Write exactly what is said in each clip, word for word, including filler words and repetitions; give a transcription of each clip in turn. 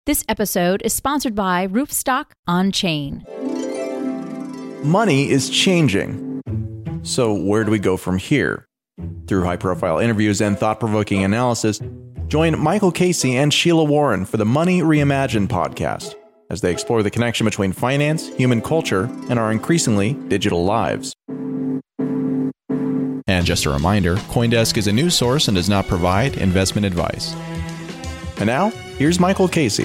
This episode is sponsored by Roofstock On Chain. Money is changing. So where do we go from here? Through high-profile interviews and thought-provoking analysis, join Michael Casey and Sheila Warren for the Money Reimagined podcast as they explore the connection between finance, human culture, and our increasingly digital lives. And just a reminder, CoinDesk is a news source and does not provide investment advice. And now, here's Michael Casey.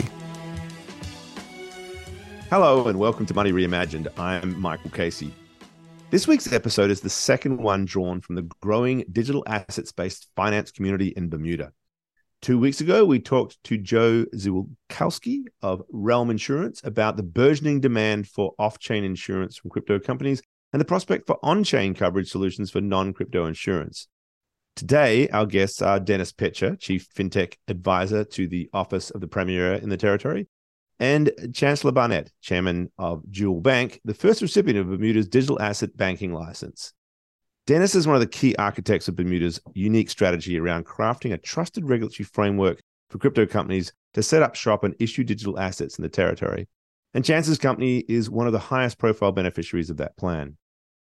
Hello and welcome to Money Reimagined. I'm Michael Casey. This week's episode is the second one drawn from the growing digital assets-based finance community in Bermuda. Two weeks ago, we talked to Joe Ziolkowski of Realm Insurance about the burgeoning demand for off-chain insurance from crypto companies and the prospect for on-chain coverage solutions for non-crypto insurance. Today, our guests are Dennis Petcher, Chief FinTech Advisor to the Office of the Premier in the Territory, and Chancellor Barnett, Chairman of Jewel Bank, the first recipient of Bermuda's digital asset banking license. Dennis is one of the key architects of Bermuda's unique strategy around crafting a trusted regulatory framework for crypto companies to set up shop and issue digital assets in the territory. And Chance's company is one of the highest profile beneficiaries of that plan.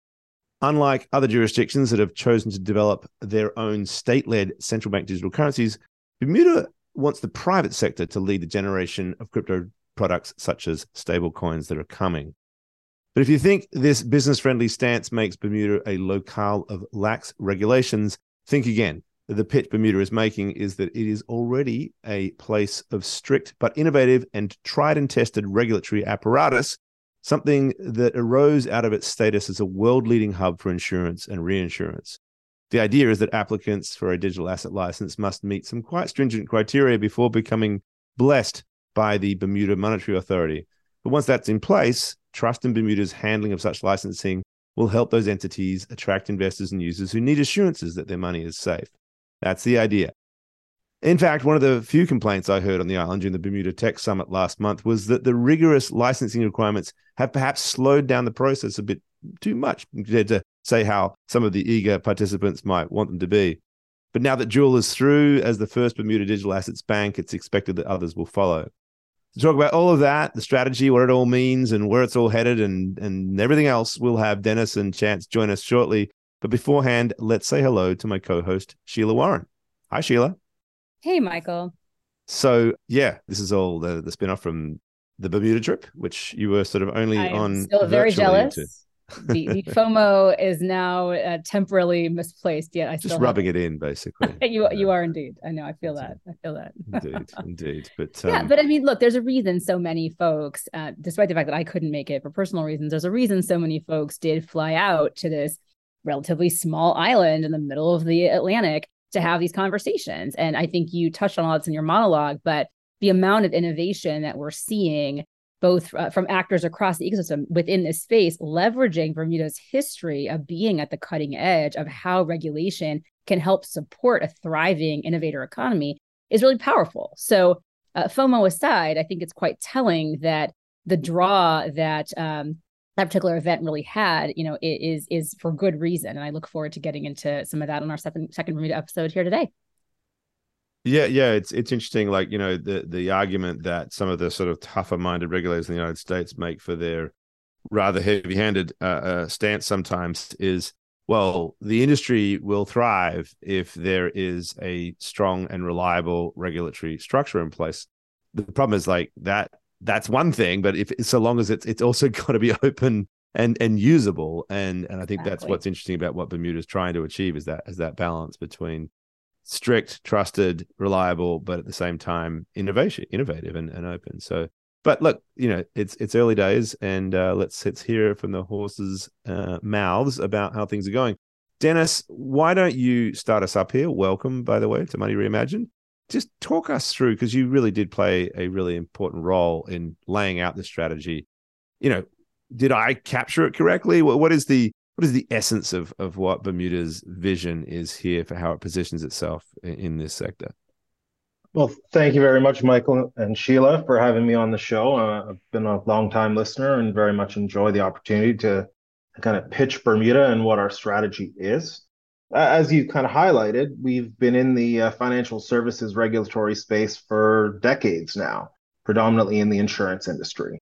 Unlike other jurisdictions that have chosen to develop their own state-led central bank digital currencies, Bermuda wants the private sector to lead the generation of crypto products such as stablecoins that are coming. But if you think this business-friendly stance makes Bermuda a locale of lax regulations, think again. The pitch Bermuda is making is that it is already a place of strict but innovative and tried and tested regulatory apparatus, something that arose out of its status as a world-leading hub for insurance and reinsurance. The idea is that applicants for a digital asset license must meet some quite stringent criteria before becoming blessed by the Bermuda Monetary Authority. But once that's in place, trust in Bermuda's handling of such licensing will help those entities attract investors and users who need assurances that their money is safe. That's the idea. In fact, one of the few complaints I heard on the island during the Bermuda Tech Summit last month was that the rigorous licensing requirements have perhaps slowed down the process a bit too much compared to, say, how some of the eager participants might want them to be. But now that Jewel is through as the first Bermuda digital assets bank, it's expected that others will follow. To talk about all of that, the strategy, what it all means, and where it's all headed, and, and everything else, we'll have Dennis and Chance join us shortly. But beforehand, let's say hello to my co-host, Sheila Warren. Hi, Sheila. Hey, Michael. So, yeah, this is all the, the spin-off from the Bermuda trip, which you were sort of only I am on still very jealous. Into. the, the FOMO is now uh, temporarily misplaced. Yet I still just rubbing it in, basically. you you are indeed. I know. I feel that. I feel that. indeed, indeed. But um, yeah, but I mean, look, there's a reason so many folks, uh, despite the fact that I couldn't make it for personal reasons, there's a reason so many folks did fly out to this relatively small island in the middle of the Atlantic to have these conversations. And I think you touched on all this in your monologue, but the amount of innovation that we're seeing both uh, from actors across the ecosystem within this space, leveraging Bermuda's history of being at the cutting edge of how regulation can help support a thriving innovator economy is really powerful. So uh, FOMO aside, I think it's quite telling that the draw that um, that particular event really had, you know, is is for good reason. And I look forward to getting into some of that on our second, second Bermuda episode here today. Yeah, yeah, it's it's interesting. Like, you know, the the argument that some of the sort of tougher-minded regulators in the United States make for their rather heavy-handed uh, uh, stance sometimes is, well, the industry will thrive if there is a strong and reliable regulatory structure in place. The problem is like that. That's one thing, but if so long as it's it's also got to be open and and usable, and and I think Exactly. that's what's interesting about what Bermuda is trying to achieve is that is that balance between strict, trusted, reliable, but at the same time, innovation, innovative and, and open. So, but look, you know, it's it's early days, and uh, let's let's hear from the horses' uh, mouths about how things are going. Dennis, why don't you start us up here? Welcome, by the way, to Money Reimagined. Just talk us through, because you really did play a really important role in laying out the strategy. You know, did I capture it correctly? What, what is the What is the essence of, of what Bermuda's vision is here for how it positions itself in, in this sector? Well, thank you very much, Michael and Sheila, for having me on the show. Uh, I've been a long-time listener and very much enjoy the opportunity to kind of pitch Bermuda and what our strategy is. Uh, as you kind of highlighted, we've been in the uh, financial services regulatory space for decades now. predominantly in the insurance industry.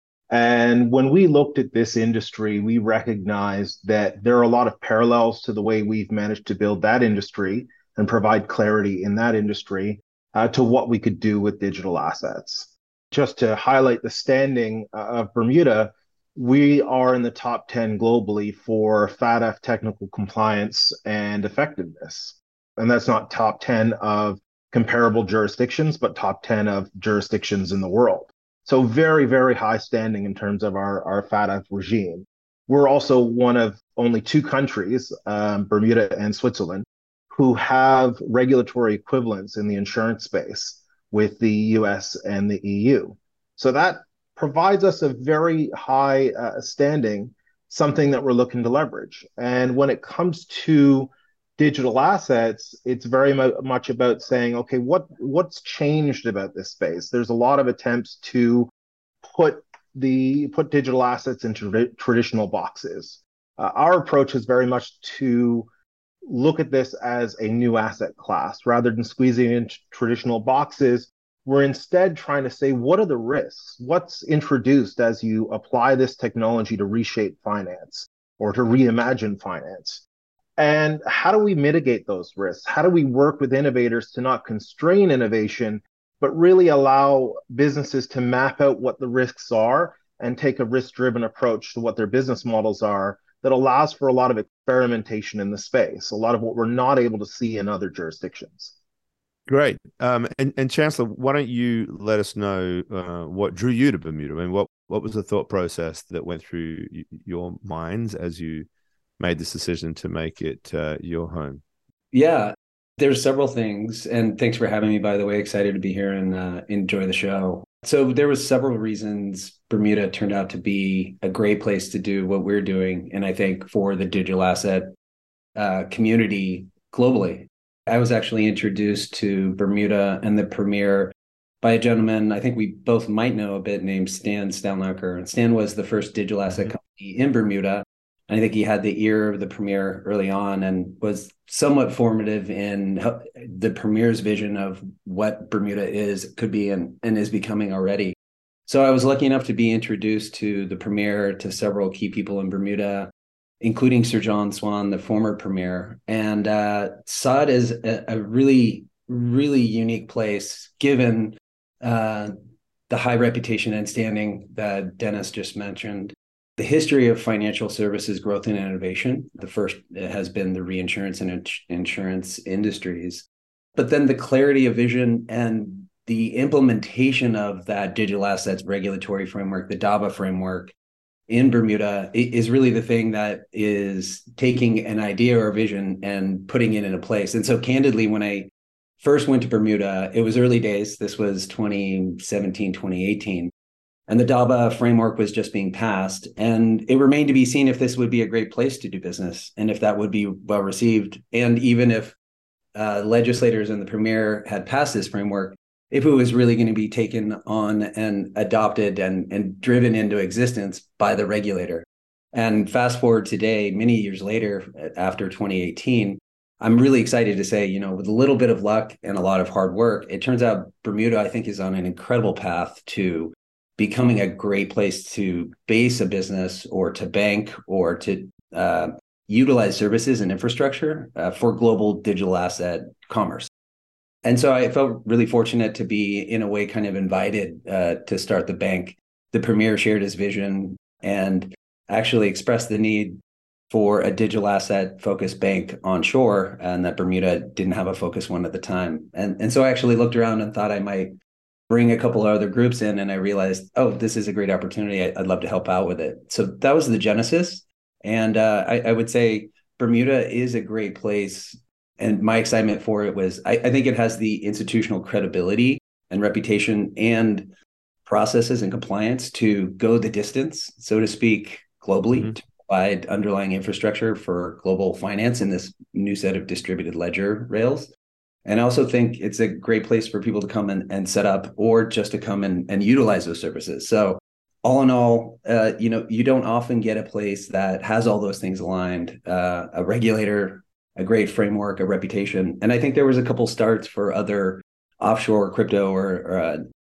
And when we looked at this industry, we recognized that there are a lot of parallels to the way we've managed to build that industry and provide clarity in that industry uh, to what we could do with digital assets. Just to highlight the standing uh, of Bermuda, we are in the top ten globally for F A T F technical compliance and effectiveness. And that's not top ten of comparable jurisdictions, but top ten of jurisdictions in the world. So very, very high standing in terms of our, our F A T F regime. We're also one of only two countries, um, Bermuda and Switzerland, who have regulatory equivalents in the insurance space with the U S and the E U. So that provides us a very high uh, standing, something that we're looking to leverage. And when it comes to digital assets, it's very mo- much about saying, okay, what what's changed about this space? There's a lot of attempts to put the put digital assets into tra- traditional boxes. Uh, our approach is very much to look at this as a new asset class rather than squeezing it into traditional boxes. We're instead trying to say, what are the risks? What's introduced as you apply this technology to reshape finance or to reimagine finance? And how do we mitigate those risks? How do we work with innovators to not constrain innovation, but really allow businesses to map out what the risks are and take a risk-driven approach to what their business models are that allows for a lot of experimentation in the space, a lot of what we're not able to see in other jurisdictions. Great. Um, and, and Chancellor, why don't you let us know uh, what drew you to Bermuda? I mean, what, what was the thought process that went through y- your minds as you made this decision to make it uh, your home? Yeah, there's several things. And thanks for having me, by the way. Excited to be here and uh, enjoy the show. So there was several reasons Bermuda turned out to be a great place to do what we're doing. And I think for the digital asset uh, community globally. I was actually introduced to Bermuda and the Premier by a gentleman I think we both might know a bit named Stan Stalnaker. And Stan was the first digital asset mm-hmm. company in Bermuda. And I think he had the ear of the Premier early on and was somewhat formative in the Premier's vision of what Bermuda is, could be, and, and is becoming already. So I was lucky enough to be introduced to the Premier, to several key people in Bermuda, including Sir John Swan, the former Premier, and uh, saw it as a, a really, really unique place, given uh, the high reputation and standing that Dennis just mentioned. The history of financial services growth and innovation, the first has been the reinsurance and ins- insurance industries, but then the clarity of vision and the implementation of that digital assets regulatory framework, the D A B A framework, in Bermuda is really the thing that is taking an idea or vision and putting it into place. And so candidly, when I first went to Bermuda, it was early days. This was twenty seventeen, twenty eighteen. And the D A B A framework was just being passed. And it remained to be seen if this would be a great place to do business and if that would be well received. And even if uh, legislators and the Premier had passed this framework, if it was really going to be taken on and adopted and, and driven into existence by the regulator. And fast forward today, many years later, after twenty eighteen, I'm really excited to say, you know, with a little bit of luck and a lot of hard work, it turns out Bermuda, I think, is on an incredible path to becoming a great place to base a business or to bank or to uh, utilize services and infrastructure uh, for global digital asset commerce. And so I felt really fortunate to be, in a way, kind of invited uh, to start the bank. The Premier shared his vision and actually expressed the need for a digital asset focused bank onshore, and that Bermuda didn't have a focused one at the time. And, and so I actually looked around and thought I might bring a couple of other groups in, and I realized, oh, this is a great opportunity. I'd love to help out with it. So that was the genesis. And uh, I, I would say Bermuda is a great place. And my excitement for it was, I, I think it has the institutional credibility and reputation and processes and compliance to go the distance, so to speak, globally, mm-hmm. to provide underlying infrastructure for global finance in this new set of distributed ledger rails. And I also think it's a great place for people to come and, and set up, or just to come and, and utilize those services. So all in all, uh, you know, you don't often get a place that has all those things aligned, uh, a regulator, a great framework, a reputation. And I think there was a couple starts for other offshore crypto or, or uh,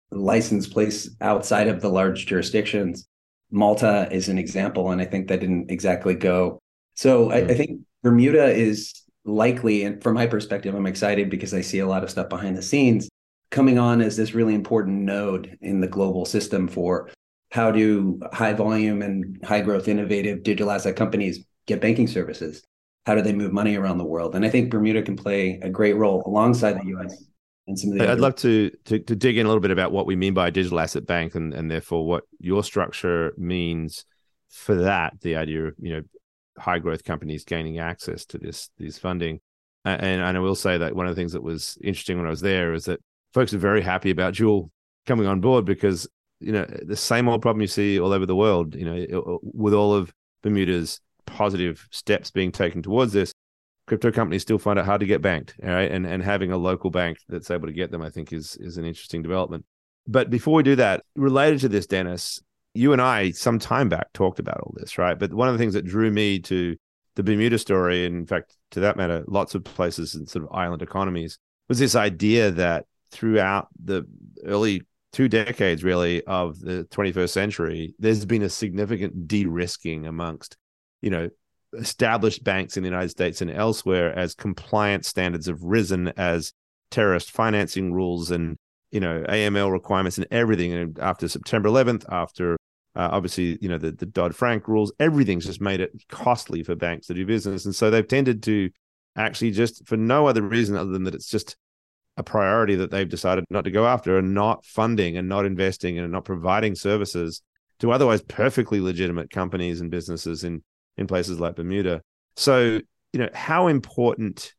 licensed place outside of the large jurisdictions. Malta is an example, and I think that didn't exactly go. So mm. I, I think Bermuda is likely, and from my perspective, I'm excited because I see a lot of stuff behind the scenes coming on as this really important node in the global system for how do high volume and high growth innovative digital asset companies get banking services? How do they move money around the world? And I think Bermuda can play a great role alongside the U S and some of the I'd other- love to, to to dig in a little bit about what we mean by a digital asset bank, and, and therefore what your structure means for that, the idea of, you know, high growth companies gaining access to this this funding. And, and I will say that one of the things that was interesting when I was there is that folks are very happy about Jewel coming on board because, you know, the same old problem you see all over the world, you know, with all of Bermuda's positive steps being taken towards this, crypto companies still find it hard to get banked, all right? And and having a local bank that's able to get them, I think, is is an interesting development. But before we do that, related to this, Dennis, you and I some time back talked about all this, right? But one of the things that drew me to the Bermuda story, and in fact, to that matter, lots of places in sort of island economies, was this idea that throughout the early two decades, really, of the twenty-first century, there's been a significant de-risking amongst, you know, established banks in the United States and elsewhere as compliance standards have risen, as terrorist financing rules and, you know, A M L requirements and everything. And after September eleventh, after uh, obviously, you know, the, the Dodd-Frank rules, everything's just made it costly for banks to do business. And so they've tended to actually, just for no other reason other than that it's just a priority that they've decided not to go after, and not funding and not investing and not providing services to otherwise perfectly legitimate companies and businesses in, in places like Bermuda. So, you know, how important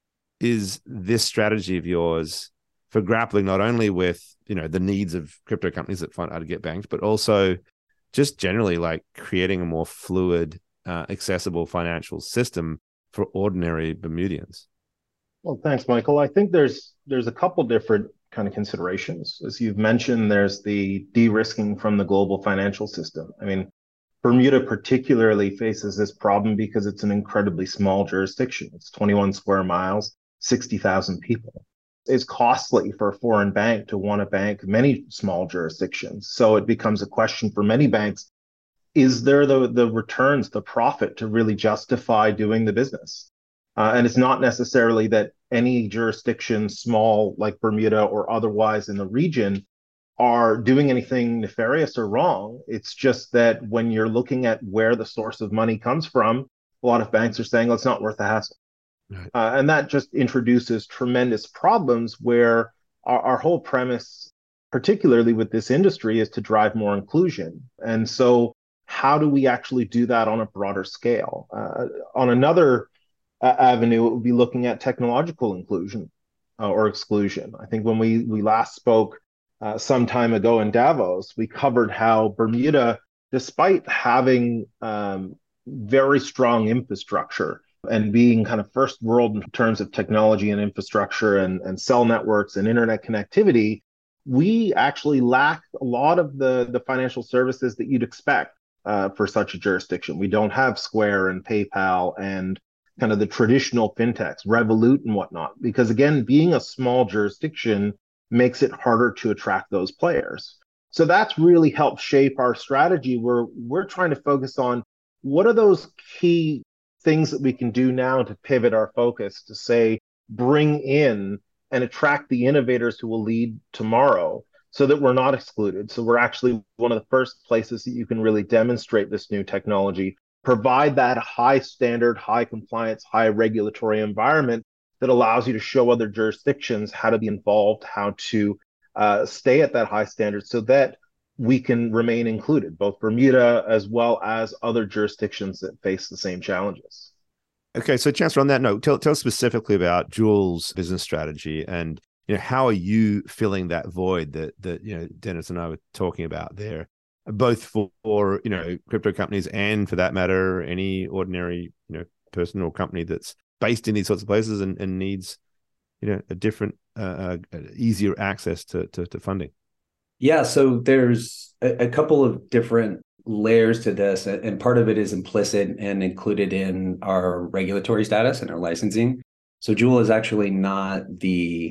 is this strategy of yours for grappling not only with, you know, the needs of crypto companies that find out to get banked, but also just generally like creating a more fluid, uh, accessible financial system for ordinary Bermudians? Well, thanks, Michael. I think there's there's a couple different kind of considerations. As you've mentioned, there's the de-risking from the global financial system. I mean, Bermuda particularly faces this problem because it's an incredibly small jurisdiction. It's twenty-one square miles, sixty thousand people. It's costly for a foreign bank to want to bank many small jurisdictions. So it becomes a question for many banks, is there the, the returns, the profit to really justify doing the business? Uh, and it's not necessarily that any jurisdiction, small like Bermuda or otherwise in the region, are doing anything nefarious or wrong. It's just that when you're looking at where the source of money comes from, a lot of banks are saying, well, it's not worth the hassle. Right. Uh, and that just introduces tremendous problems where our, our whole premise, particularly with this industry, is to drive more inclusion. And so how do we actually do that on a broader scale? Uh, on another uh, avenue, it would be looking at technological inclusion uh, or exclusion. I think when we, we last spoke uh, some time ago in Davos, we covered how Bermuda, despite having um, very strong infrastructure and being kind of first world in terms of technology and infrastructure and, and cell networks and internet connectivity, we actually lack a lot of the, the financial services that you'd expect uh, for such a jurisdiction. We don't have Square and PayPal and kind of the traditional fintechs, Revolut and whatnot, because again, being a small jurisdiction makes it harder to attract those players. So that's really helped shape our strategy where we're trying to focus on what are those key things that we can do now to pivot our focus to say, bring in and attract the innovators who will lead tomorrow so that we're not excluded. So we're actually one of the first places that you can really demonstrate this new technology, provide that high standard, high compliance, high regulatory environment that allows you to show other jurisdictions how to be involved, how to uh, stay at that high standard so that we can remain included, both Bermuda as well as other jurisdictions that face the same challenges. Okay, so Chancellor, on that note, tell, tell us specifically about Jewel's business strategy, and you know, how are you filling that void that that you know Dennis and I were talking about there, both for, for you know crypto companies and, for that matter, any ordinary you know person or company that's based in these sorts of places and, and needs you know a different, uh, uh, easier access to, to to funding. Yeah, so there's a, a couple of different layers to this, and part of it is implicit and included in our regulatory status and our licensing. So Jewel is actually not the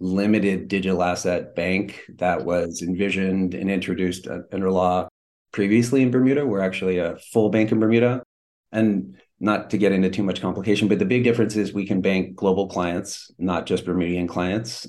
limited digital asset bank that was envisioned and introduced under law previously in Bermuda. We're actually a full bank in Bermuda. And not to get into too much complication, but the big difference is we can bank global clients, not just Bermudian clients.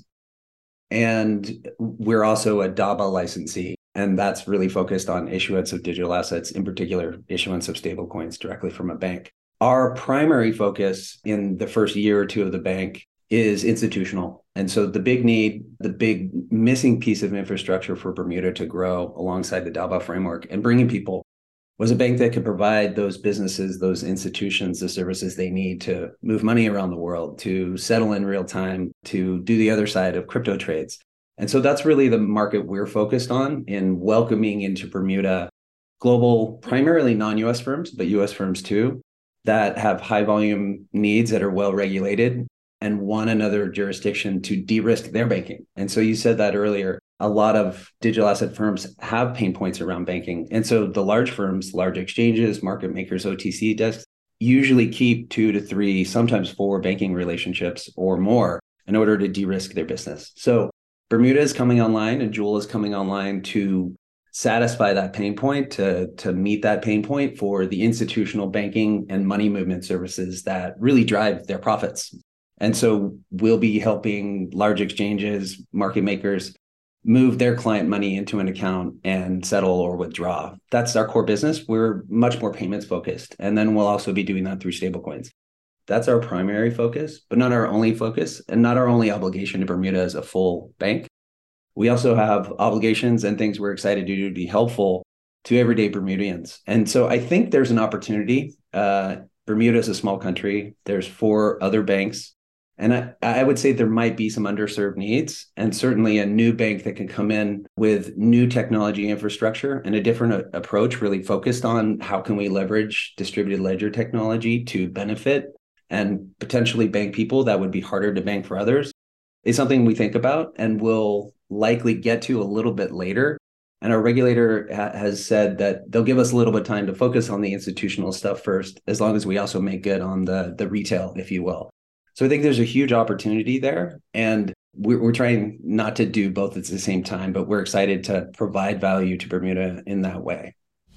And we're also a D A B A licensee, and that's really focused on issuance of digital assets, in particular, issuance of stablecoins directly from a bank. Our primary focus in the first year or two of the bank is institutional. And so the big need, the big missing piece of infrastructure for Bermuda to grow alongside the D A B A framework and bringing people was a bank that could provide those businesses, those institutions, the services they need to move money around the world, to settle in real time, to do the other side of crypto trades. And so that's really the market we're focused on in welcoming into Bermuda global, primarily non-U S firms, but U S firms too, that have high volume needs that are well regulated and want another jurisdiction to de-risk their banking. And so you said that earlier. A lot of digital asset firms have pain points around banking. And so the large firms, large exchanges, market makers, O T C desks, usually keep two to three, sometimes four banking relationships or more in order to de-risk their business. So Bermuda is coming online and Jewel is coming online to satisfy that pain point, to, to meet that pain point for the institutional banking and money movement services that really drive their profits. And so we'll be helping large exchanges, market makers, move their client money into an account and settle or withdraw. That's our core business. We're much more payments focused. And then we'll also be doing that through stablecoins. That's our primary focus, but not our only focus and not our only obligation to Bermuda as a full bank. We also have obligations and things we're excited to do to be helpful to everyday Bermudians. And so I think there's an opportunity. Uh, Bermuda is a small country. There's four other banks. And I, I would say there might be some underserved needs, and certainly a new bank that can come in with new technology infrastructure and a different a- approach, really focused on how can we leverage distributed ledger technology to benefit and potentially bank people that would be harder to bank for others, is something we think about and will likely get to a little bit later. And our regulator ha- has said that they'll give us a little bit of time to focus on the institutional stuff first, as long as we also make good on the, the retail, if you will. So I think there's a huge opportunity there, and we're, we're trying not to do both at the same time, but we're excited to provide value to Bermuda in that way.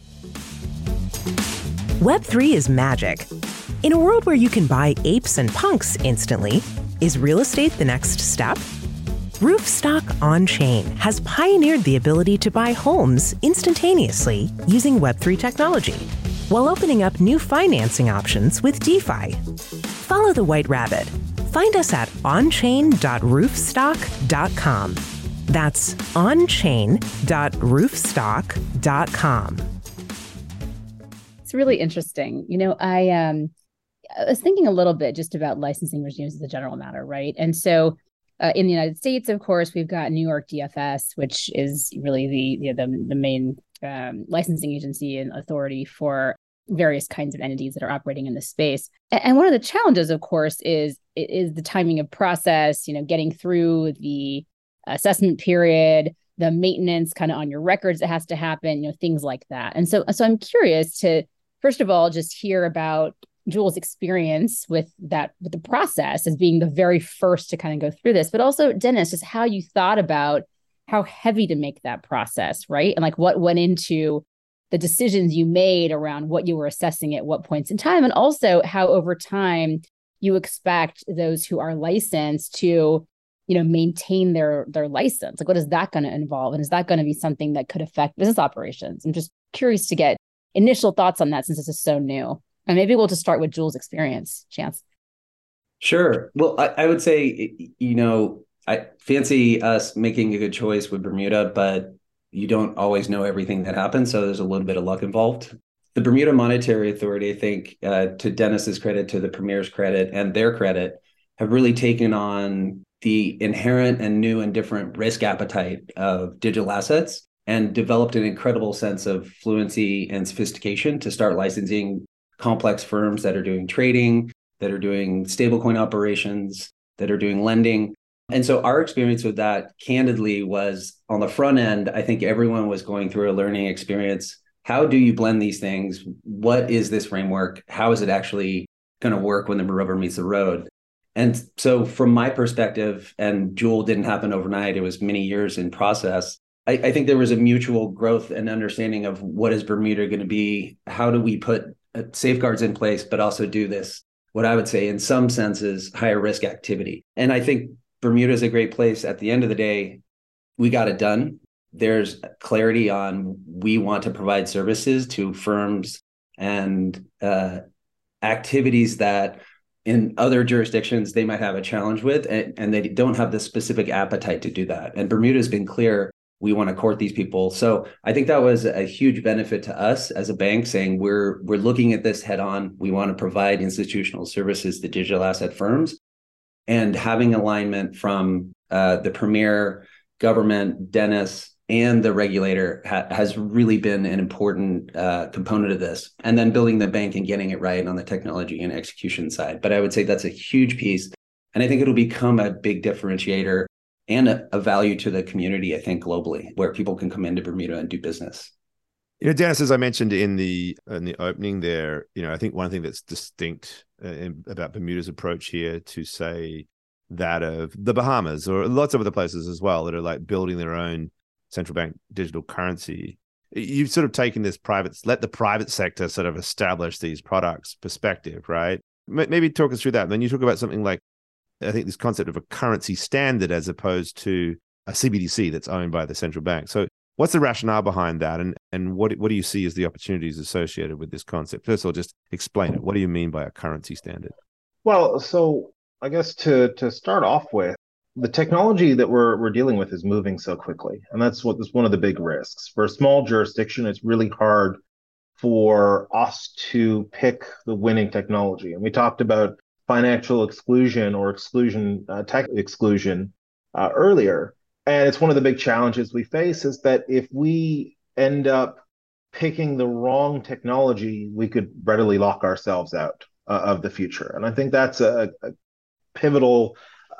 Web three is magic. In a world where you can buy apes and punks instantly, is real estate the next step? Roofstock On-Chain has pioneered the ability to buy homes instantaneously using Web three technology, while opening up new financing options with DeFi. Follow the White Rabbit. Find us at onchain dot roofstock dot com. That's onchain dot roofstock dot com. It's really interesting. You know, I um, I was thinking a little bit just about licensing regimes as a general matter, right? And so uh, in the United States, of course, we've got New York D F S, which is really the you know, the, the main um, licensing agency and authority for various kinds of entities that are operating in this space. And one of the challenges, of course, is is the timing of process, you know, getting through the assessment period, the maintenance kind of on your records that has to happen, you know, things like that. And so, so I'm curious to, first of all, just hear about Jewel's experience with that, with the process as being the very first to kind of go through this, but also, Dennis, just how you thought about how heavy to make that process, right? And like what went into the decisions you made around what you were assessing at what points in time, and also how over time you expect those who are licensed to, you know, maintain their their license. Like, what is that going to involve? And is that going to be something that could affect business operations? I'm just curious to get initial thoughts on that since this is so new. And maybe we'll just start with Jewel's experience, Chance. Sure. Well, I, I would say, you know, I fancy us making a good choice with Bermuda, but you don't always know everything that happens. So there's a little bit of luck involved. The Bermuda Monetary Authority, I think, uh, to Dennis's credit, to the Premier's credit, and their credit, have really taken on the inherent and new and different risk appetite of digital assets and developed an incredible sense of fluency and sophistication to start licensing complex firms that are doing trading, that are doing stablecoin operations, that are doing lending. And so our experience with that, candidly, was on the front end, I think everyone was going through a learning experience. How do you blend these things? What is this framework? How is it actually going to work when the rubber meets the road? And so from my perspective, and Joule didn't happen overnight, it was many years in process. I, I think there was a mutual growth and understanding of what is Bermuda going to be? How do we put safeguards in place, but also do this, what I would say in some senses, higher risk activity. And I think Bermuda is a great place. At the end of the day, we got it done. There's clarity on we want to provide services to firms and uh, activities that in other jurisdictions they might have a challenge with, and, and they don't have the specific appetite to do that. And Bermuda has been clear, we want to court these people. So I think that was a huge benefit to us as a bank, saying we're we're looking at this head on. We want to provide institutional services to digital asset firms, and having alignment from uh, the premier, government, Dennis, and the regulator ha- has really been an important uh, component of this. And then building the bank and getting it right on the technology and execution side. But I would say that's a huge piece. And I think it'll become a big differentiator and a, a value to the community, I think, globally, where people can come into Bermuda and do business. You know, Dennis, as I mentioned in the in the opening there, you know, I think one thing that's distinct uh, in, about Bermuda's approach here to, say, that of the Bahamas or lots of other places as well that are like building their own central bank digital currency. You've sort of taken this private, let the private sector sort of establish these products perspective, right? Maybe talk us through that. And then you talk about something like, I think this concept of a currency standard as opposed to a C B D C that's owned by the central bank. So what's the rationale behind that? And and what what do you see as the opportunities associated with this concept? First of all, just explain it. What do you mean by a currency standard? Well, so I guess to to start off with, the technology that we're we're dealing with is moving so quickly. And that's what is one of the big risks. For a small jurisdiction, it's really hard for us to pick the winning technology. And we talked about financial exclusion or exclusion, uh, tech exclusion uh, earlier. And it's one of the big challenges we face is that if we end up picking the wrong technology, we could readily lock ourselves out uh, of the future. And I think that's a, a pivotal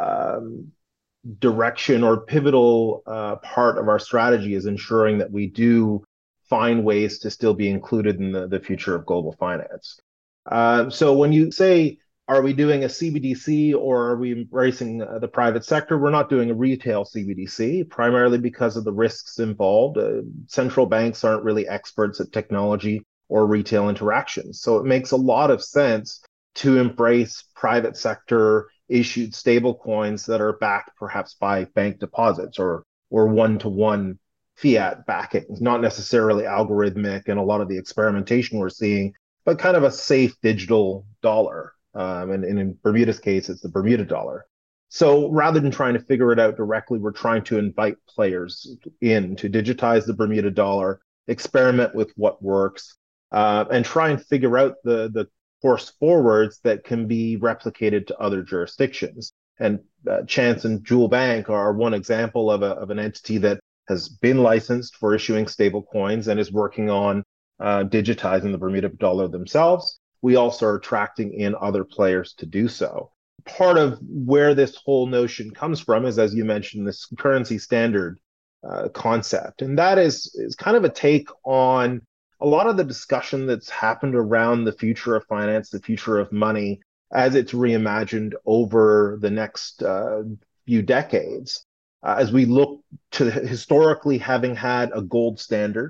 um, direction or pivotal uh, part of our strategy, is ensuring that we do find ways to still be included in the, the future of global finance. Uh, so when you say, are we doing a C B D C or are we embracing uh, the private sector? We're not doing a retail C B D C, primarily because of the risks involved. Uh, central banks aren't really experts at technology or retail interactions. So it makes a lot of sense to embrace private sector issued stable coins that are backed perhaps by bank deposits or or one-to-one fiat backing, not necessarily algorithmic and a lot of the experimentation we're seeing, but kind of a safe digital dollar. Um, and, and in Bermuda's case, it's the Bermuda dollar. So rather than trying to figure it out directly, we're trying to invite players in to digitize the Bermuda dollar, experiment with what works, uh, and try and figure out the, the course forwards that can be replicated to other jurisdictions. And uh, Chance and Joule Bank are one example of, a, of an entity that has been licensed for issuing stable coins and is working on uh, digitizing the Bermuda dollar themselves. We also are attracting in other players to do so. Part of where this whole notion comes from is, as you mentioned, this currency standard uh, concept. And that is, is kind of a take on a lot of the discussion that's happened around the future of finance, the future of money, as it's reimagined over the next uh, few decades. Uh, as we look to historically having had a gold standard,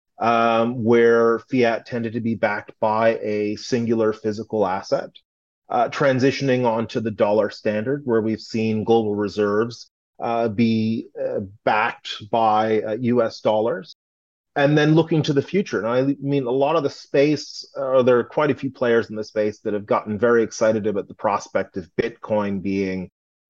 Um, where fiat tended to be backed by a singular physical asset, uh, transitioning onto the dollar standard, where we've seen global reserves uh, be uh, backed by uh, U S dollars, and then looking to the future. And I mean, a lot of the space, uh, there are quite a few players in the space that have gotten very excited about the prospect of Bitcoin being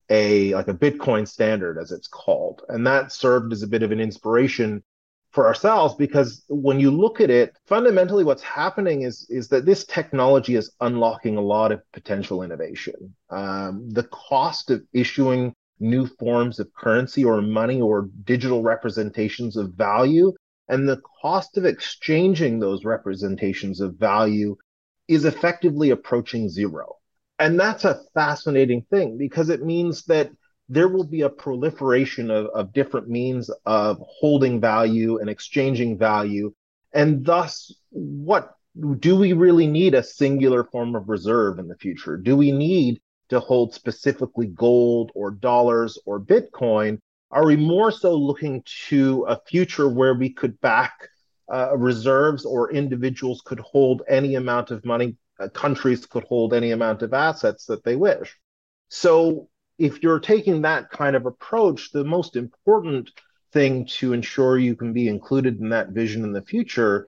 a like a Bitcoin standard, as it's called, and that served as a bit of an inspiration for ourselves, because when you look at it, fundamentally what's happening is, is that this technology is unlocking a lot of potential innovation. Um, the cost of issuing new forms of currency or money or digital representations of value, and the cost of exchanging those representations of value is effectively approaching zero. And that's a fascinating thing, because it means that there will be a proliferation of, of different means of holding value and exchanging value. And thus, what do we really need a singular form of reserve in the future? Do we need to hold specifically gold or dollars or Bitcoin? Are we more so looking to a future where we could back uh, reserves, or individuals could hold any amount of money, uh, countries could hold any amount of assets that they wish? So if you're taking that kind of approach, the most important thing to ensure you can be included in that vision in the future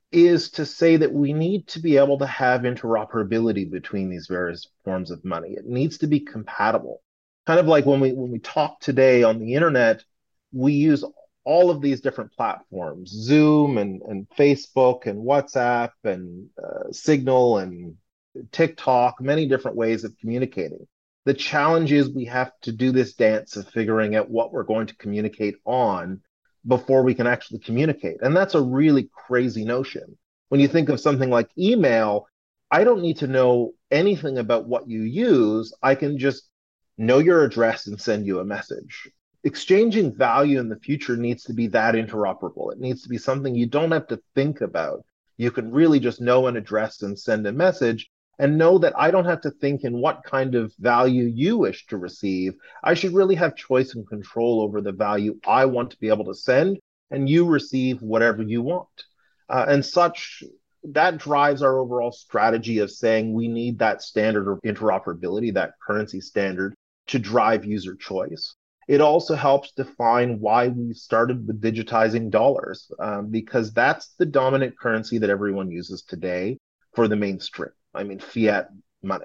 is to say that we need to be able to have interoperability between these various forms of money. It needs to be compatible. Kind of like when we when we talk today on the internet, we use all of these different platforms, Zoom and, and Facebook and WhatsApp and uh, Signal and TikTok, many different ways of communicating. The challenge is we have to do this dance of figuring out what we're going to communicate on before we can actually communicate. And that's a really crazy notion. When you think of something like email, I don't need to know anything about what you use. I can just know your address and send you a message. Exchanging value in the future needs to be that interoperable. It needs to be something you don't have to think about. You can really just know an address and send a message, and know that I don't have to think in what kind of value you wish to receive. I should really have choice and control over the value I want to be able to send, and you receive whatever you want. Uh, and such, that drives our overall strategy of saying we need that standard of interoperability, that currency standard, to drive user choice. It also helps define why we started with digitizing dollars, um, because that's the dominant currency that everyone uses today for the mainstream. I mean, fiat money.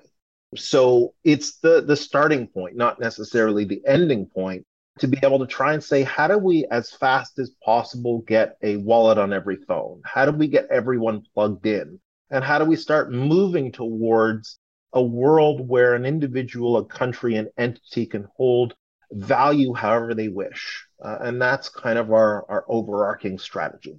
So it's the, the starting point, not necessarily the ending point, to be able to try and say, how do we, as fast as possible, get a wallet on every phone? How do we get everyone plugged in? And how do we start moving towards a world where an individual, a country, an entity can hold value however they wish? Uh, and that's kind of our, our overarching strategy.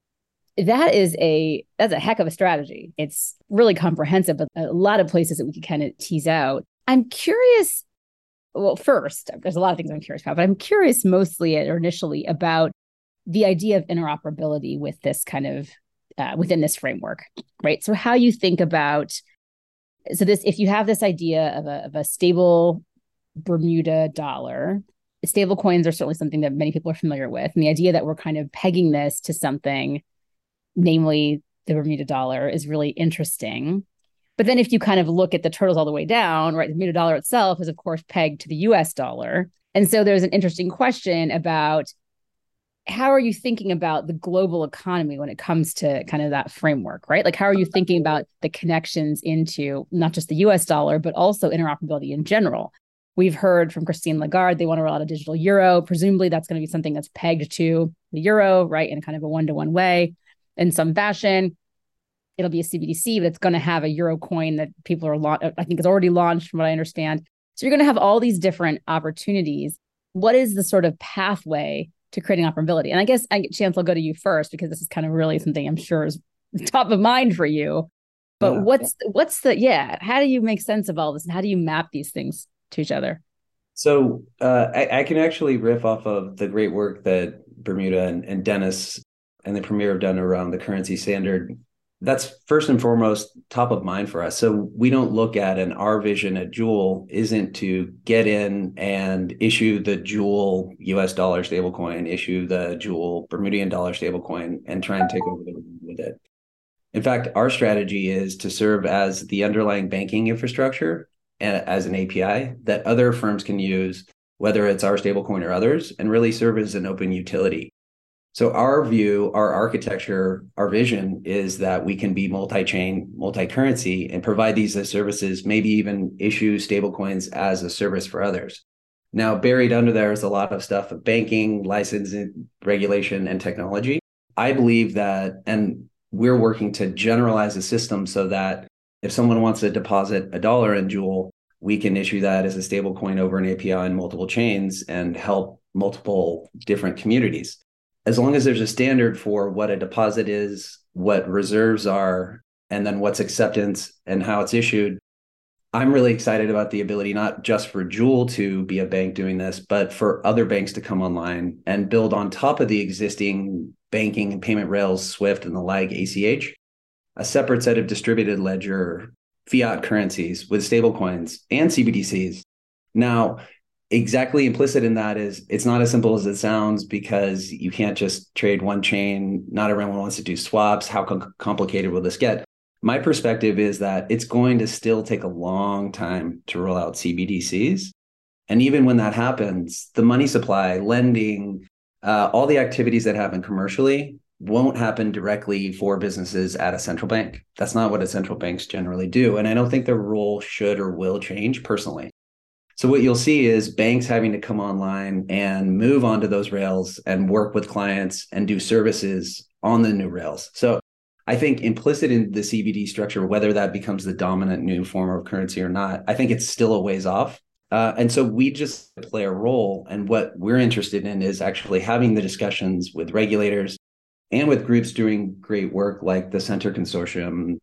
That is a that's a heck of a strategy. It's really comprehensive, but a lot of places that we could kind of tease out. I'm curious. Well, first, there's a lot of things I'm curious about, but I'm curious mostly or initially about the idea of interoperability with this kind of uh, within this framework, right? So how you think about so this if you have this idea of a of a stable Bermuda dollar, stable coins are certainly something that many people are familiar with, and the idea that we're kind of pegging this to something, namely the Bermuda dollar, is really interesting. But then if you kind of look at the turtles all the way down, right, the Bermuda dollar itself is, of course, pegged to the U S dollar. And so there's an interesting question about how are you thinking about the global economy when it comes to kind of that framework, right? Like, how are you thinking about the connections into not just the U S dollar, but also interoperability in general? We've heard from Christine Lagarde, they want to roll out a digital euro. Presumably that's going to be something that's pegged to the euro, right, in kind of a one-to-one way. In some fashion, it'll be a C B D C, but it's going to have a euro coin that people are, la- I think is already launched from what I understand. So you're going to have all these different opportunities. What is the sort of pathway to creating operability? And I guess, I, Chance, I'll go to you first, because this is kind of really something I'm sure is top of mind for you. But yeah, what's, yeah. what's the, yeah, how do you make sense of all this? And how do you map these things to each other? So uh, I, I can actually riff off of the great work that Bermuda and, and Dennis and the Premier have done around the currency standard. That's first and foremost top of mind for us. So we don't look at, and our vision at Jewel isn't to get in and issue the Jewel U S dollar stablecoin, issue the Jewel Bermudian dollar stablecoin, and try and take over the world with it. In fact, our strategy is to serve as the underlying banking infrastructure and as an A P I that other firms can use, whether it's our stablecoin or others, and really serve as an open utility. So our view, our architecture, our vision is that we can be multi-chain, multi-currency, and provide these as services, maybe even issue stablecoins as a service for others. Now, buried under there is a lot of stuff of banking, licensing, regulation, and technology. I believe that, and we're working to generalize the system so that if someone wants to deposit a dollar in Jewel, we can issue that as a stablecoin over an A P I in multiple chains and help multiple different communities. As long as there's a standard for what a deposit is, what reserves are, and then what's acceptance and how it's issued, I'm really excited about the ability, not just for Jewel to be a bank doing this, but for other banks to come online and build on top of the existing banking and payment rails, SWIFT and the like, A C H, a separate set of distributed ledger fiat currencies with stablecoins and C B D Cs. Now, exactly implicit in that is it's not as simple as it sounds, because you can't just trade one chain. Not everyone wants to do swaps. How com- complicated will this get? My perspective is that it's going to still take a long time to roll out C B D Cs. And even when that happens, the money supply, lending, uh, all the activities that happen commercially won't happen directly for businesses at a central bank. That's not what a central banks generally do. And I don't think their role should or will change personally. So what you'll see is banks having to come online and move onto those rails and work with clients and do services on the new rails. So I think implicit in the C B D structure, whether that becomes the dominant new form of currency or not, I think it's still a ways off. Uh, and so we just play a role. And what we're interested in is actually having the discussions with regulators and with groups doing great work like the Center Consortium.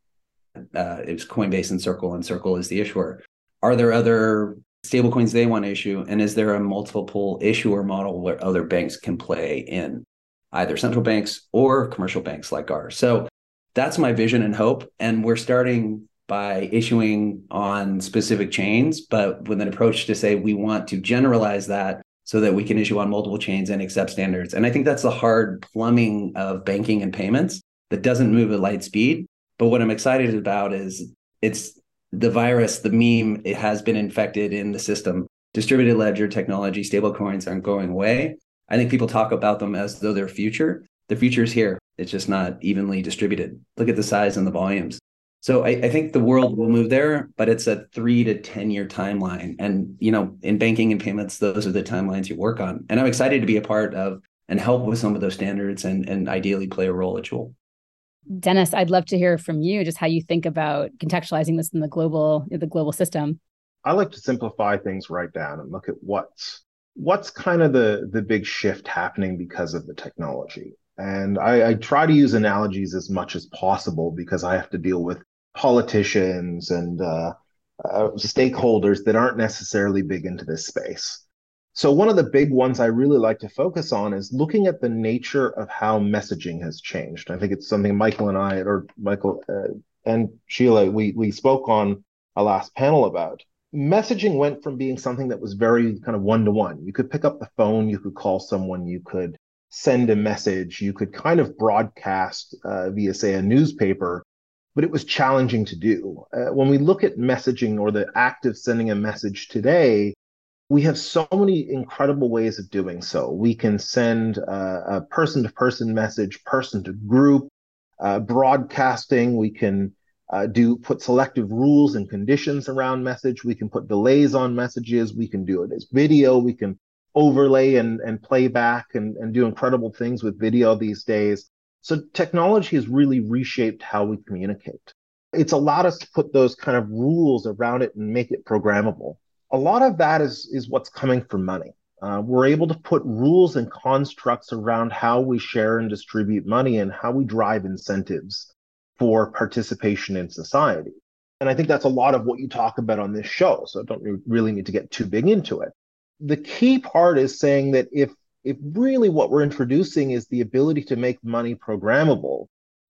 Uh, it's Coinbase and Circle, and Circle is the issuer. Are there other stablecoins they want to issue? And is there a multiple issuer model where other banks can play in, either central banks or commercial banks like ours? So that's my vision and hope. And we're starting by issuing on specific chains, but with an approach to say we want to generalize that so that we can issue on multiple chains and accept standards. And I think that's the hard plumbing of banking and payments that doesn't move at light speed. But what I'm excited about is it's the virus, the meme, it has been infected in the system. Distributed ledger technology, stablecoins aren't going away. I think people talk about them as though they're future. The future is here. It's just not evenly distributed. Look at the size and the volumes. So I, I think the world will move there, but it's a three to ten year timeline. And, you know, in banking and payments, those are the timelines you work on. And I'm excited to be a part of and help with some of those standards and, and ideally play a role at Joule. Dennis, I'd love to hear from you just how you think about contextualizing this in the global, the global system. I like to simplify things right down and look at what's what's kind of the the big shift happening because of the technology. And I, I try to use analogies as much as possible because I have to deal with politicians and uh, uh, stakeholders that aren't necessarily big into this space. So one of the big ones I really like to focus on is looking at the nature of how messaging has changed. I think it's something Michael and I, or Michael uh, and Sheila, we we spoke on a last panel about. Messaging went from being something that was very kind of one-to-one. You could pick up the phone, you could call someone, you could send a message, you could kind of broadcast uh, via, say, a newspaper, but it was challenging to do. Uh, when we look at messaging or the act of sending a message today, we have so many incredible ways of doing so. We can send uh, a person-to-person message, person-to-group, uh, broadcasting. We can uh, do put selective rules and conditions around message. We can put delays on messages. We can do it as video. We can overlay and, and play back and, and do incredible things with video these days. So technology has really reshaped how we communicate. It's allowed us to put those kind of rules around it and make it programmable. A lot of that is, is what's coming from money. Uh, we're able to put rules and constructs around how we share and distribute money and how we drive incentives for participation in society. And I think that's a lot of what you talk about on this show. So I don't really need to get too big into it. The key part is saying that if, if really what we're introducing is the ability to make money programmable,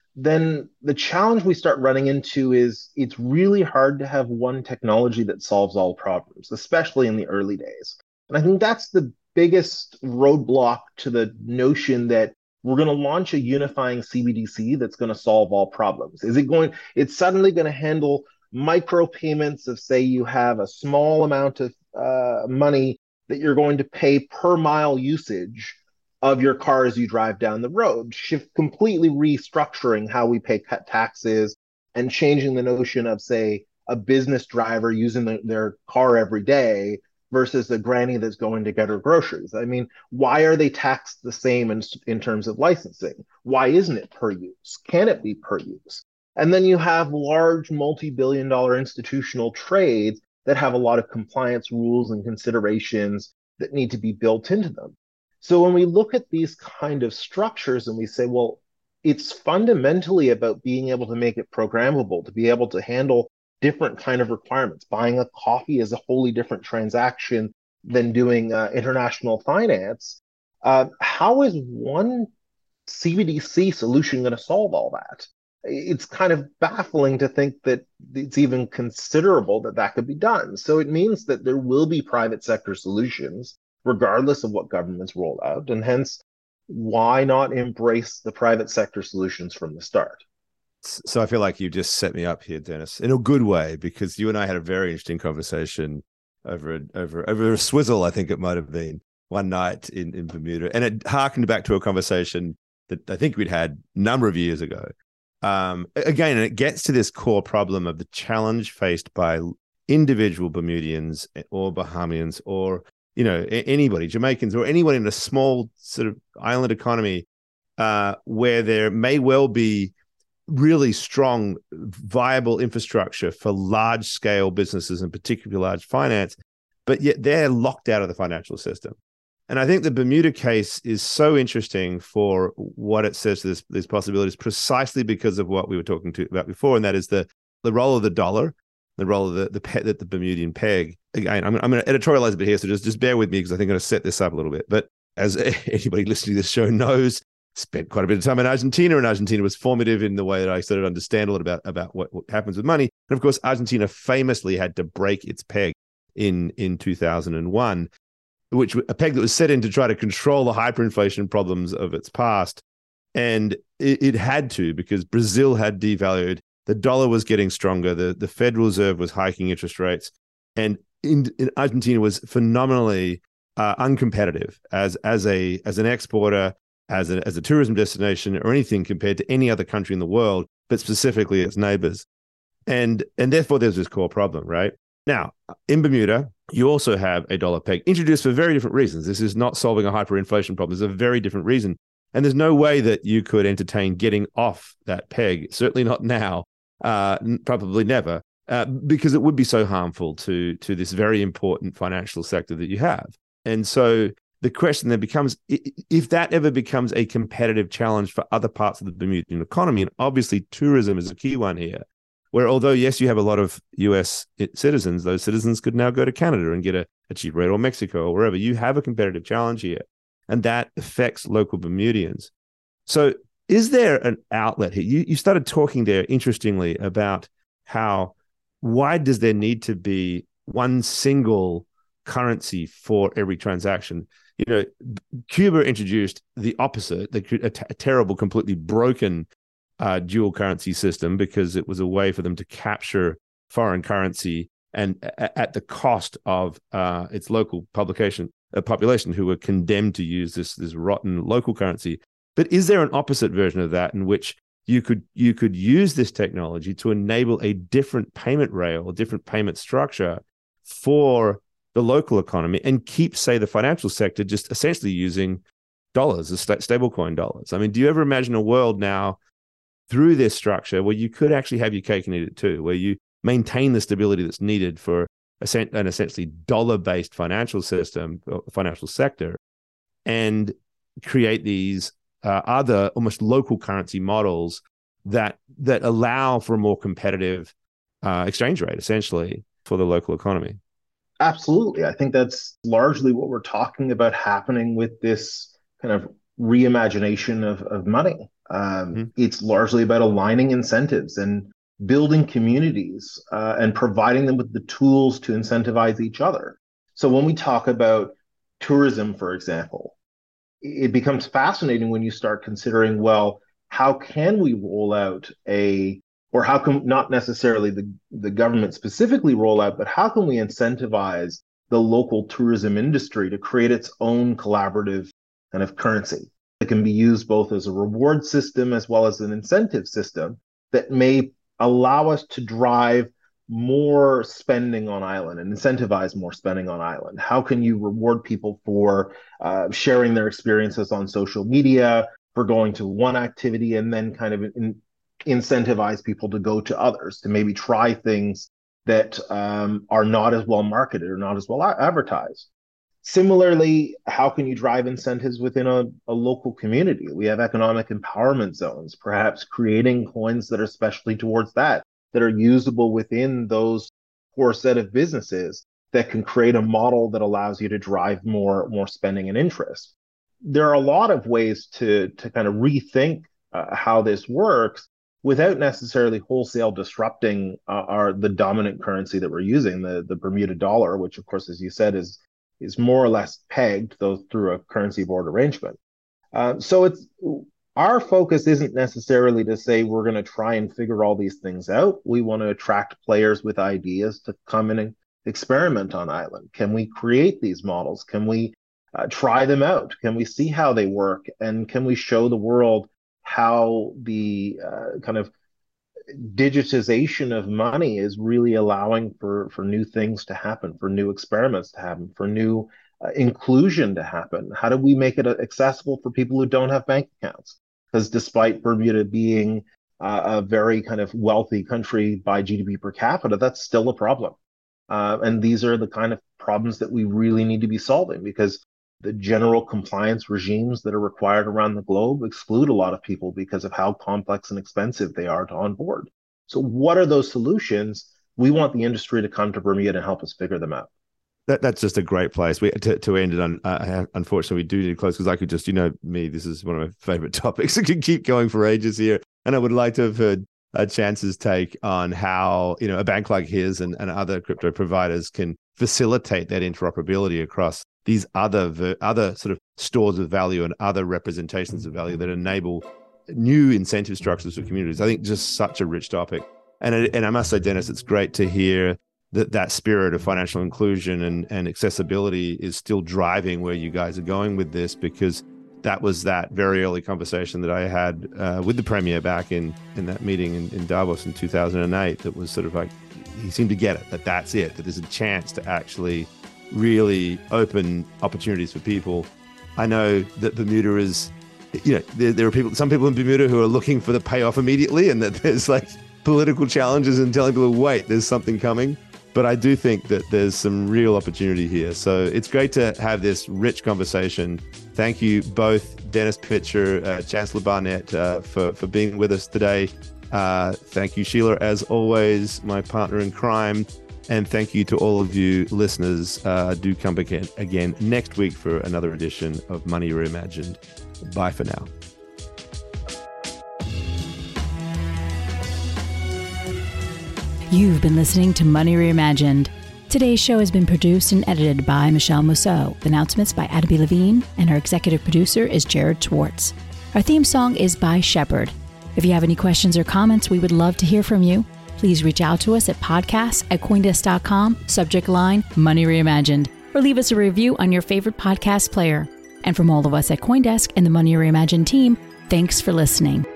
then the challenge we start running into is it's really hard to have one technology that solves all problems, especially in the early days. And I think that's the biggest roadblock to the notion that we're going to launch a unifying C B D C that's going to solve all problems. Is it going, it's suddenly going to handle micropayments of, say, you have a small amount of uh, money that you're going to pay per mile usage of your car as you drive down the road, shift completely restructuring how we pay taxes and changing the notion of, say, a business driver using the, their car every day versus the granny that's going to get her groceries. I mean, why are they taxed the same in, in terms of licensing? Why isn't it per use? Can it be per use? And then you have large multi-billion dollar institutional trades that have a lot of compliance rules and considerations that need to be built into them. So when we look at these kind of structures and we say, well, it's fundamentally about being able to make it programmable, to be able to handle different kind of requirements. Buying a coffee is a wholly different transaction than doing uh, international finance. Uh, how is one C B D C solution going to solve all that? it's kind of baffling to think that it's even considerable that that could be done. So it means that there will be private sector solutions, regardless of what governments roll out. And hence, why not embrace the private sector solutions from the start? So I feel like you just set me up here, Dennis, in a good way, because you and I had a very interesting conversation over a, over over a swizzle, I think it might have been, one night in, in Bermuda. And it harkened back to a conversation that I think we'd had a number of years ago. Um, again, and it gets to this core problem of the challenge faced by individual Bermudians or Bahamians or, you know, anybody, Jamaicans or anyone in a small sort of island economy uh, where there may well be really strong, viable infrastructure for large scale businesses and particularly large finance, but yet they're locked out of the financial system. And I think the Bermuda case is so interesting for what it says to this, these possibilities, precisely because of what we were talking to about before, and that is the the role of the dollar, the role of the the, pe- the Bermudian peg. Again, I'm, I'm going to editorialize a bit here, so just, just bear with me because I think I'm going to set this up a little bit. But as anybody listening to this show knows, spent quite a bit of time in Argentina, and Argentina was formative in the way that I started to understand a lot about, about what, what happens with money. And of course, Argentina famously had to break its peg in, in two thousand one. Which a peg that was set in to try to control the hyperinflation problems of its past. And it, it had to, because Brazil had devalued, the dollar was getting stronger, the, the Federal Reserve was hiking interest rates, and in, in Argentina was phenomenally uh, uncompetitive as as a as an exporter, as a, as a tourism destination, or anything compared to any other country in the world, but specifically its neighbors. And, and therefore, there's this core problem, right? Now, in Bermuda, you also have a dollar peg introduced for very different reasons. This is not solving a hyperinflation problem. There's a very different reason. And there's no way that you could entertain getting off that peg, certainly not now, uh, probably never, uh, because it would be so harmful to, to this very important financial sector that you have. And so the question then becomes, if that ever becomes a competitive challenge for other parts of the Bermudian economy, and obviously tourism is a key one here, where although, yes, you have a lot of U S citizens, those citizens could now go to Canada and get a, a cheap rate, or Mexico, or wherever. You have a competitive challenge here, and that affects local Bermudians. So is there an outlet here? You, you started talking there, interestingly, about how, why does there need to be one single currency for every transaction? You know, Cuba introduced the opposite, the, a, t- a terrible, completely broken Uh, dual currency system, because it was a way for them to capture foreign currency and a- at the cost of uh, its local publication uh, population, who were condemned to use this this rotten local currency. But is there an opposite version of that in which you could you could use this technology to enable a different payment rail, a different payment structure for the local economy, and keep, say, the financial sector just essentially using dollars, as sta- stablecoin dollars? I mean, do you ever imagine a world now through this structure where you could actually have your cake and eat it too, where you maintain the stability that's needed for an essentially dollar-based financial system, financial sector, and create these uh, other almost local currency models that that allow for a more competitive uh, exchange rate, essentially, for the local economy? Absolutely. I think that's largely what we're talking about happening with this kind of reimagination of, of money. Um, mm-hmm. It's largely about aligning incentives and building communities uh, and providing them with the tools to incentivize each other. So when we talk about tourism, for example, it becomes fascinating when you start considering, well, how can we roll out a, or how can not necessarily the, the government specifically roll out, but how can we incentivize the local tourism industry to create its own collaborative kind of currency? It can be used both as a reward system as well as an incentive system that may allow us to drive more spending on island and incentivize more spending on island. How can you reward people for uh, sharing their experiences on social media, for going to one activity, and then kind of in, incentivize people to go to others, to maybe try things that um, are not as well marketed or not as well advertised? Similarly, how can you drive incentives within a, a local community? We have economic empowerment zones, perhaps creating coins that are specially towards that, that are usable within those core set of businesses that can create a model that allows you to drive more, more spending and interest. There are a lot of ways to, to kind of rethink uh, how this works, without necessarily wholesale disrupting uh, our the dominant currency that we're using, the, the Bermuda dollar, which of course, as you said, is is more or less pegged, though through a currency board arrangement. Uh, so it's our focus isn't necessarily to say we're going to try and figure all these things out. We want to attract players with ideas to come in and experiment on island. Can we create these models? Can we uh, try them out? Can we see how they work? And can we show the world how the uh, kind of digitization of money is really allowing for, for new things to happen, for new experiments to happen, for new uh, inclusion to happen? How do we make it accessible for people who don't have bank accounts? Because despite Bermuda being uh, a very kind of wealthy country by G D P per capita, that's still a problem. Uh, and these are the kind of problems that we really need to be solving, because the general compliance regimes that are required around the globe exclude a lot of people because of how complex and expensive they are to onboard. So what are those solutions? We want the industry to come to Bermuda and help us figure them out. That, that's just a great place we, to, to end it on. Uh, unfortunately, we do need to close because I could just, you know, me, this is one of my favorite topics. I could keep going for ages here. And I would like to have heard uh, Chance's take on how, you know, a bank like his and, and other crypto providers can facilitate that interoperability across these other other sort of stores of value and other representations of value that enable new incentive structures for communities. I think just such a rich topic. And it, and I must say, Dennis, it's great to hear that that spirit of financial inclusion and, and accessibility is still driving where you guys are going with this, because that was that very early conversation that I had uh, with the Premier back in, in that meeting in, in Davos in two thousand eight that was sort of like, he seemed to get it, that that's it, that there's a chance to actually really open opportunities for people. I know that Bermuda is, you know, there, there are people, some people in Bermuda who are looking for the payoff immediately, and that there's like political challenges and telling people, wait, there's something coming. But I do think that there's some real opportunity here. So it's great to have this rich conversation. Thank you both, Dennis Pitcher, uh, Chancellor Barnett, uh, for, for being with us today. Uh, thank you, Sheila, as always, my partner in crime. And thank you to all of you listeners. Uh, do come back again, again next week for another edition of Money Reimagined. Bye for now. You've been listening to Money Reimagined. Today's show has been produced and edited by Michelle Mousseau. Announcements by Adaby Levine, and our executive producer is Jared Schwartz. Our theme song is by Shepherd. If you have any questions or comments, we would love to hear from you. Please reach out to us at podcasts at coindesk dot com, subject line Money Reimagined, or leave us a review on your favorite podcast player. And from all of us at CoinDesk and the Money Reimagined team, thanks for listening.